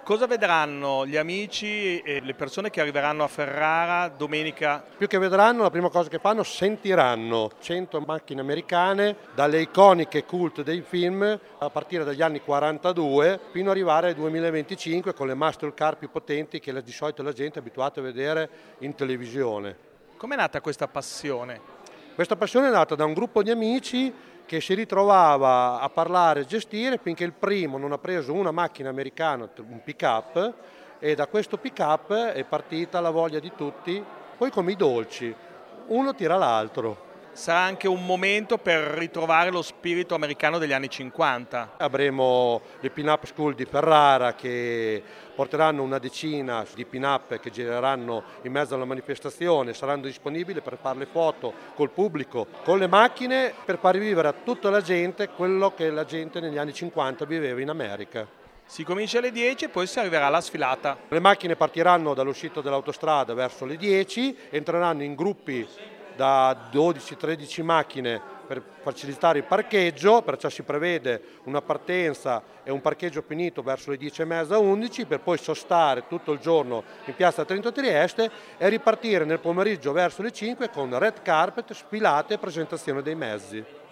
Cosa vedranno gli amici e le persone che arriveranno a Ferrara domenica? Più che vedranno, la prima cosa che fanno, sentiranno 100 macchine americane, dalle iconiche cult dei film, a partire dagli anni 42 fino ad arrivare al 2025 con le muscle car più potenti che di solito la gente è abituata a vedere in televisione. Com'è nata questa passione? Questa passione è nata da un gruppo di amici che si ritrovava a parlare e gestire finché il primo non ha preso una macchina americana, un pick-up, e da questo pick-up è partita la voglia di tutti, poi come i dolci, uno tira l'altro. Sarà anche un momento per ritrovare lo spirito americano degli anni 50. Avremo le pin-up school di Ferrara che porteranno una decina di pin-up che gireranno in mezzo alla manifestazione, saranno disponibili per fare le foto col pubblico, con le macchine, per far rivivere a tutta la gente quello che la gente negli anni 50 viveva in America. Si comincia alle 10 e poi si arriverà alla sfilata. Le macchine partiranno dall'uscita dell'autostrada verso le 10, entreranno in gruppi da 12-13 macchine per facilitare il parcheggio, perciò si prevede una partenza e un parcheggio finito verso le 10:30-11 per poi sostare tutto il giorno in piazza Trento Trieste e ripartire nel pomeriggio verso le 5 con red carpet, sfilate e presentazione dei mezzi.